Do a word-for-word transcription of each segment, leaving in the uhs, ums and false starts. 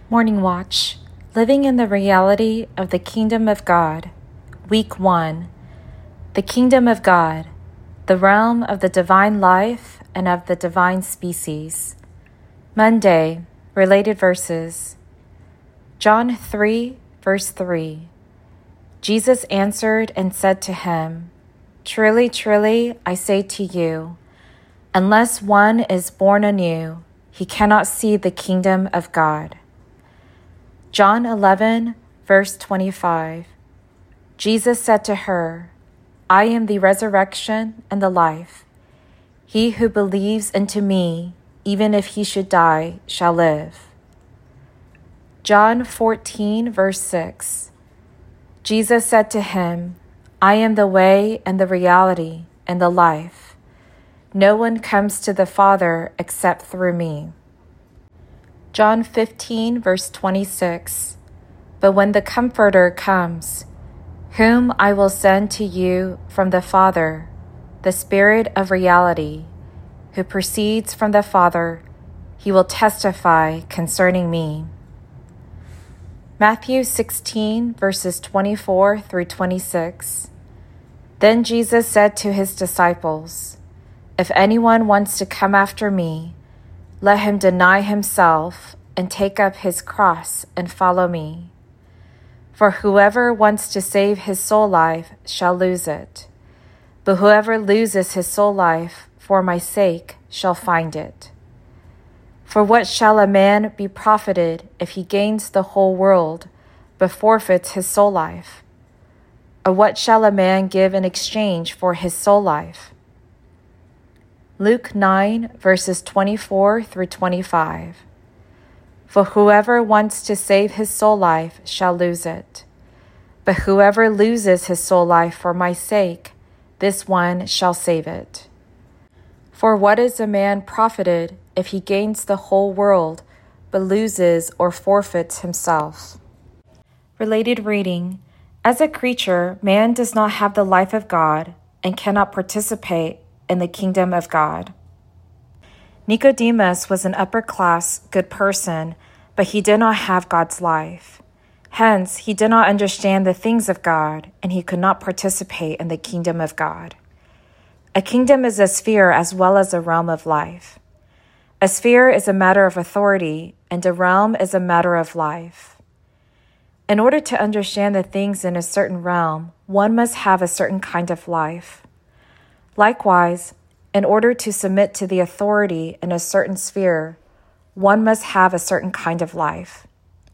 Morning Watch, Living in the Reality of the Kingdom of God, Week one, The Kingdom of God, the Realm of the Divine Life and of the Divine Species. Monday, Related Verses. John three, verse three. Jesus answered and said to him, Truly, truly, I say to you, unless one is born anew, he cannot see the kingdom of God. John eleven, verse twenty-five. Jesus said to her, I am the resurrection and the life. He who believes into me, even if he should die, shall live. John fourteen, verse six. Jesus said to him, I am the way and the reality and the life. No one comes to the Father except through me. John fifteen, verse twenty-six. But when the Comforter comes, whom I will send to you from the Father, the Spirit of reality, who proceeds from the Father, he will testify concerning me. Matthew sixteen, verses twenty-four through twenty-six. Then Jesus said to his disciples, If anyone wants to come after me, let him deny himself and take up his cross and follow me. For whoever wants to save his soul life shall lose it, but whoever loses his soul life for my sake shall find it. For what shall a man be profited if he gains the whole world, but forfeits his soul life? Or what shall a man give in exchange for his soul life? Luke nine, verses twenty-four through twenty-five. For whoever wants to save his soul life shall lose it, but whoever loses his soul life for my sake, this one shall save it. For what is a man profited if he gains the whole world, but loses or forfeits himself? Related reading. As a creature, man does not have the life of God and cannot participate in the kingdom of God. Nicodemus was an upper-class, good person, but he did not have God's life. Hence, he did not understand the things of God, and he could not participate in the kingdom of God. A kingdom is a sphere as well as a realm of life. A sphere is a matter of authority, and a realm is a matter of life. In order to understand the things in a certain realm, one must have a certain kind of life. Likewise, in order to submit to the authority in a certain sphere, one must have a certain kind of life.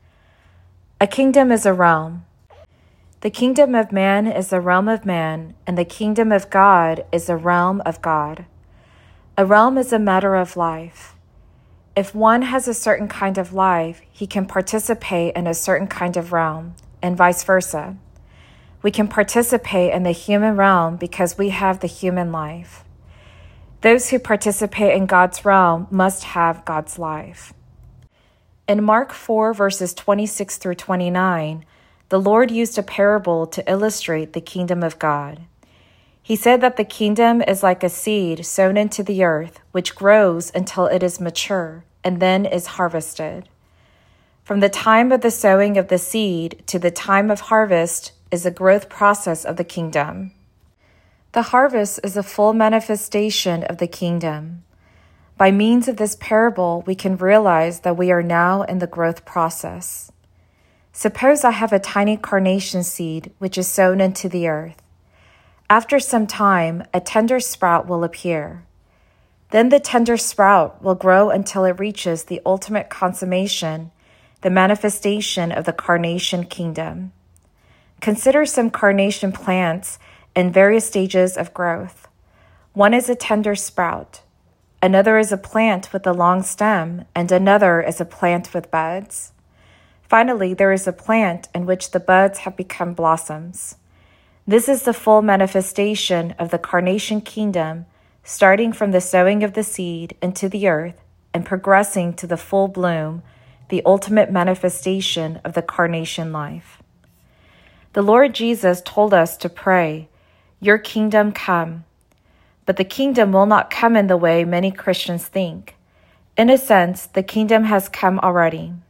A kingdom is a realm. The kingdom of man is the realm of man, and the kingdom of God is the realm of God. A realm is a matter of life. If one has a certain kind of life, he can participate in a certain kind of realm, and vice versa. We can participate in the human realm because we have the human life. Those who participate in God's realm must have God's life. In Mark four, verses twenty-six through twenty-nine, the Lord used a parable to illustrate the kingdom of God. He said that the kingdom is like a seed sown into the earth, which grows until it is mature and then is harvested. From the time of the sowing of the seed to the time of harvest is the growth process of the kingdom. The harvest is a full manifestation of the kingdom. By means of this parable, we can realize that we are now in the growth process. Suppose I have a tiny carnation seed which is sown into the earth. After some time, a tender sprout will appear. Then the tender sprout will grow until it reaches the ultimate consummation, the manifestation of the carnation kingdom. Consider some carnation plants in various stages of growth. One is a tender sprout, another is a plant with a long stem, and another is a plant with buds. Finally, there is a plant in which the buds have become blossoms. This is the full manifestation of the carnation kingdom, starting from the sowing of the seed into the earth and progressing to the full bloom, the ultimate manifestation of the carnation life. The Lord Jesus told us to pray, Your kingdom come. But the kingdom will not come in the way many Christians think. In a sense, the kingdom has come already.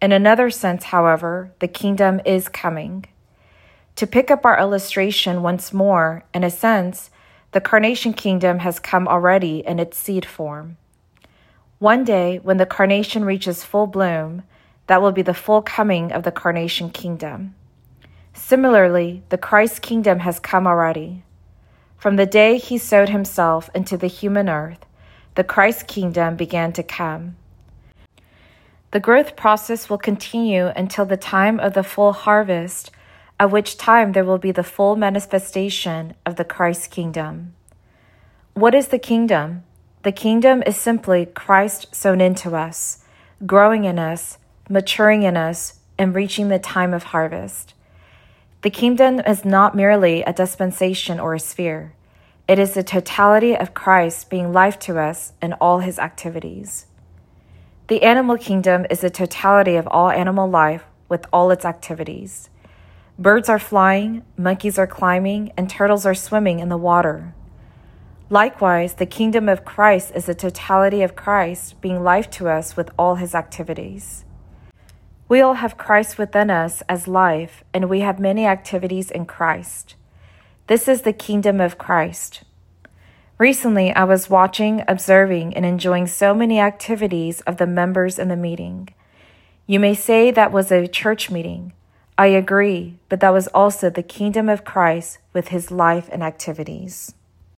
In another sense, however, the kingdom is coming. To pick up our illustration once more, in a sense, the carnation kingdom has come already in its seed form. One day, when the carnation reaches full bloom, that will be the full coming of the carnation kingdom. Similarly, the Christ kingdom has come already. From the day he sowed himself into the human earth, the Christ kingdom began to come. The growth process will continue until the time of the full harvest, at which time there will be the full manifestation of the Christ kingdom. What is the kingdom? The kingdom is simply Christ sown into us, growing in us, maturing in us, and reaching the time of harvest. The kingdom is not merely a dispensation or a sphere. It is the totality of Christ being life to us in all his activities. The animal kingdom is the totality of all animal life with all its activities. Birds are flying, monkeys are climbing, and turtles are swimming in the water. Likewise, the kingdom of Christ is the totality of Christ being life to us with all his activities. We all have Christ within us as life, and we have many activities in Christ. This is the kingdom of Christ. Recently, I was watching, observing, and enjoying so many activities of the members in the meeting. You may say that was a church meeting. I agree, but that was also the kingdom of Christ with his life and activities.